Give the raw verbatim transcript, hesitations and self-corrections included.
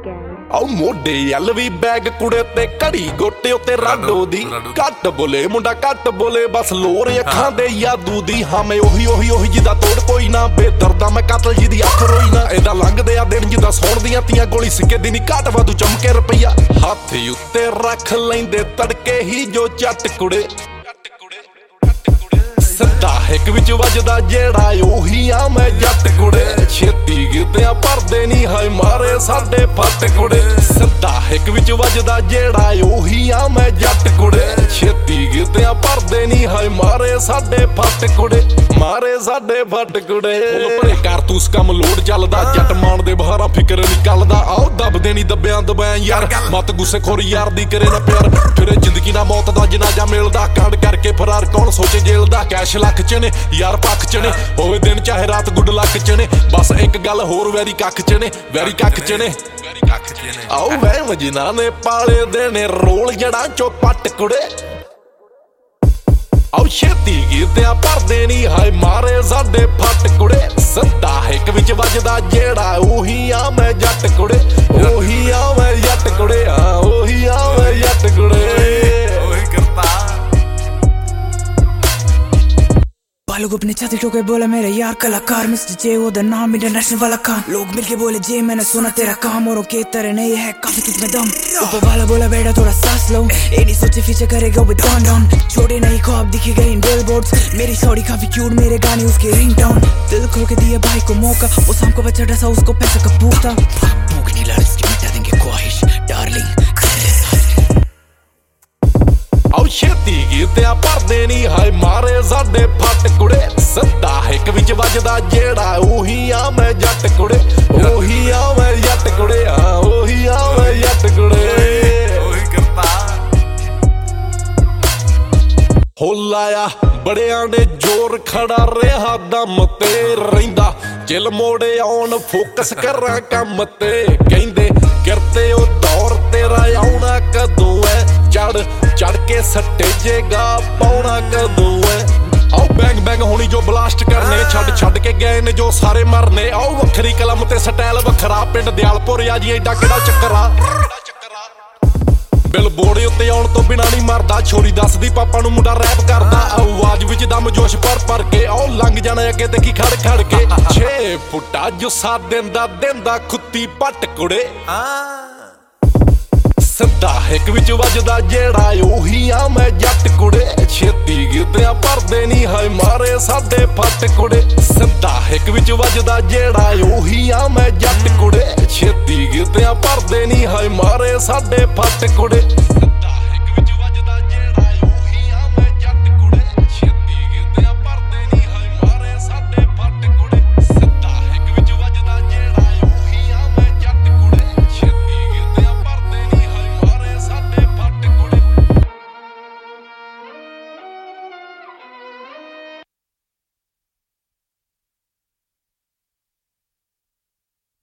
ਆਉ ਮੋਢੇ ਐਲ ਵੀ ਬੈਗ ਕੁੜੇ ਤੇ ਘੜੀ ਗੋਟੇ ਉੱਤੇ ਰਾਡੋ ਦੀ ਘੱਟ ਬੋਲੇ ਮੁੰਡਾ ਘੱਟ ਬੋਲੇ ਬਸ ਲੋਰ ਅੱਖਾਂ ਦੇ ਯਾਦੂ ਦੀ ਹਾਂ ਮੈਂ ਉਹੀ ਉਹੀ ਉਹੀ ਜਿਹਦਾ ਤੋੜ ਕੋਈ ਨਾ ਬੇਦਰਦਾ ਮੈਂ ਕਾਤਲ ਜਿਹਦੀ ਅੱਖ ਰੋਈ ਨਾ ਇਹਦਾ ਲੰਘਦੇ ਆ ਦਿਨ ਜਿਹਦਾ ਸੌਣ ਦੀਆਂ ਤੀਆਂ ਗੋਲੀ ਸਿੱਕੇ ਦੀ ਨੀ ਘਾਟ ਵਾਧੂ ਚਮਕੇ ਰੁਪਈਆ ਹੱਥ ਉੱਤੇ ਰੱਖ ਲੈਂਦੇ ਤੜਕੇ ਹੀ ਜੋ ਚੱਟ ਕੁੜੇ ਸੱਦਾ ਇੱਕ ਵਿੱਚ ਵੱਜਦਾ ਜਿਹੜਾ ਉਹੀ ਆ ਮੈਂ ਜੱਟ ਕੁੜੇ ਛੇਤੀ ਗਿੱਤਿਆਂ ਭਰਦੇ ਨੀ ਹਾਏ ਮਾਰੇ ਸਾਡੇ ਫੱਟ ਕੁੜੇ ਸੱਦਾ ਇੱਕ ਵਿੱਚ ਵੱਜਦਾ ਜਿਹੜਾ ਉਹੀ ਆ ਮੈਂ ਜੱਟ ਕੁੜੇ ਛੇਤੀ ਗਿੱਤਿਆਂ ਭਰਦੇ ਨੀ ਹਾਏ ਮਾਰੇ ਸਾਡੇ ਫੱਟ ਕੁੜੇ ਮਾਰੇ ਸਾਡੇ ਫੱਟ ਕੁੜੇ ਭਰੇ ਕਾਰਤੂਸ ਕੰਮ ਲੋਡ ਚੱਲਦਾ ਜੱਟ ਮਾਣ ਦੇ ਬਹਾਰਾਂ ਫਿਕਰ ਨਿਕਲਦਾ ਆਓ ਦੱਬਦੇ ਨੀ ਦੱਬਿਆਂ ਦਬਾਂ ਯਾਰ ਮਤ ਗੁੱਸੇ ਖੋਰ ਯਾਰ ਦੀ ਕਰੇ ਨਾ ਪਿਆਰ ਫਿਰੇ ਜ਼ਿੰਦਗੀ ਨਾਲ ਮੌਤ ਦਾ ਜਨਾਜ਼ਾ ਮਿਲਦਾ ਕਾਂਡ ਕਰਕੇ ਫਰਾਰ ਕੌਣ ਸੋਚੇ ਜੇਲ੍ਹ ਦਾ ਕੈਸ਼ ਲੱਖ ਚ ਨੇ ਯਾਰ ਪੱਖ ਚ ਨੇ ਹੋਵੇ ਦਿਨ ਚਾਹੇ ਰਾਤ ਗੁੱਡ ਲੱਕ ਚ ਨੇ ਬਸ ਇੱਕ ਗੱਲ ਹੋਰ ਵੈਰੀ ਕੱਖ ਚ ਨੇ ਵੈਰੀ ਕੱਖ ਚ ਨੇ ਆਓ ਵਹਿਮ ਜਿਨ੍ਹਾਂ ਨੇ ਪਾਲੇ ਦੇ ਨੇ ਰੋਲ ਜੜਾਂ ਚੋਂ ਪੱਟ ਕੁੜੇ ਆਓ ਛੇਤੀ ਗਿੱਤਿਆਂ ਭਰਦੇ ਨੀ ਹਾਏ ਮਾਰੇ ਸਾਡੇ ਫੱਟ ਕੁੜੇ ਸੱਦਾ ਇੱਕ ਵਿੱਚ ਵੱਜਦਾ ਜਿਹੜਾ ਉਹੀ ਆ ਮੈਂ ਜੱਟ ਕੁੜੇ ਉਹੀ ਆ ਮੈਂ ਜੱਟ ਕੁੜੇ ਆ ਉਹੀ ਆ ਮੈਂ ਜੱਟ ਕੁੜੇ बालों को अपने छाती ठोके बोला मेरा यार कलाकार मिस्टर जे वो द नाम इंटरनेशनल वाला खान लोग मिलके बोले जे मैंने सुना तेरा काम और के तरह नहीं है काफी तुझमें दम ऊपर वाला बोला बेटा थोड़ा सांस लो ए नहीं सोचे फीचर करेगा विद डाउन डाउन छोटे नहीं ख्वाब दिखे गए इन बिलबोर्ड्स मेरी सॉरी काफी क्यूट मेरे गाने उसके रिंगटोन दिल खोल के दिया भाई को मौका वो शाम को बच्चा डसा उसको पैसा का भूख था भूख नहीं लड़ इसकी मिटा देंगे ख्वाहिश डार्लिंग ਆਓ ਛੇਤੀ ਗਿੱਤਿਆਂ ਭਰਦੇ ਨੀ ਹਾਏ ਮਾਰੇ ਸਾਡੇ ਫੱਟ ਕੁੜੇ ਸੱਦਾ ਇੱਕ ਵਿੱਚ ਵੱਜਦਾ ਜਿਹੜਾ ਉਹੀ ਆ ਮੈਂ ਜੱਟ ਕੁੜੇ ਉਹੀ ਆ ਮੈਂ ਜੱਟ ਕੁੜੇ ਆ ਉਹੀ ਆ ਮੈਂ ਜੱਟ ਕੁੜੇ ਉਹੀ ਕਰਤਾ ਹੋਲਾਇਆ ਬੜਿਆਂ ਦੇ ਜ਼ੋਰ ਖੜਾ ਰਿਹਾ ਦਮ ਤੇ ਰਹਿੰਦਾ ਚਿਲ ਮੋੜੇ ਆਉਣ ਫੋਕਸ ਕਰਾਂ ਕੰਮ ਤੇ ਕਹਿੰਦੇ ਕਰਤੇ ਉਹ ਦੌਰ ਤੇਰਾ ਆਉਣਾ ਕਦੋਂ ਐ ਚੜ ਚੜ ਕੇ ਸੱਟੇ ਜੇਗਾ ਪਾਉਣਾ ਕਦੋਂ ਐ ਆਓ ਬੈਂਗ ਬੈਂਗ ਹੋਣੀ ਜੋ ਬਲਾਸਟ ਕਰਨੇ ਛੱਡ ਛੱਡ ਕੇ ਗਏ ਨੇ ਜੋ ਸਾਰੇ ਮਰਨੇ ਆਓ ਵੱਖਰੀ ਕਲਮ ਤੇ ਸਟਾਈਲ ਵੱਖਰਾ ਪਿੰਡ ਦਿਆਲਪੁਰ ਆ ਜੀ ਐਡਾ ਕਿਹੜਾ ਚੱਕਰਾ ਬਿਲ ਬੋੜੇ ਉੱਤੇ ਆਉਣ ਤੋਂ ਬਿਨਾ ਨਹੀਂ ਮਰਦਾ ਛੋਰੀ ਦੱਸਦੀ ਪਾਪਾ ਨੂੰ ਮੁੰਡਾ ਰੈਪ ਕਰਦਾ ਆਵਾਜ਼ ਵਿੱਚ ਦਮ ਜੋਸ਼ ਭਰ ਭਰ ਕੇ ਆਓ ਲੰਘ ਜਾਣਾ ਅੱਗੇ ਦੇਖੀ ਖੜ ਖੜ ਕੇ ਛੇ ਫੁੱਟਾ ਜੁੱਸਾ ਦਿੰਦਾ ਦਿੰਦਾ ਖੁੱਤੀ ਪੱਟ ਕੁੜੇ ਸੱਦਾ ਇੱਕ ਵਿੱਚ ਵੱਜਦਾ ਜਿਹੜਾ ਉਹੀ ਆ ਮੈਂ ਜੱਟ ਕੁੜੇ ਛੇਤੀ ਗਿੱਤਿਆਂ ਭਰਦੇ ਨੀ ਹਾਏ ਮਾਰੇ ਸਾਡੇ ਫੱਟ ਕੁੜੇ ਸੱਦਾ ਇੱਕ ਵਿੱਚ ਵੱਜਦਾ ਜਿਹੜਾ ਉਹੀ ਆ ਮੈਂ ਜੱਟ ਕੁੜੇ ਛੇਤੀ ਗਿੱਤਿਆਂ ਭਰਦੇ ਨੀ ਹਾਏ ਮਾਰੇ ਸਾਡੇ ਫੱਟ ਕੁੜੇ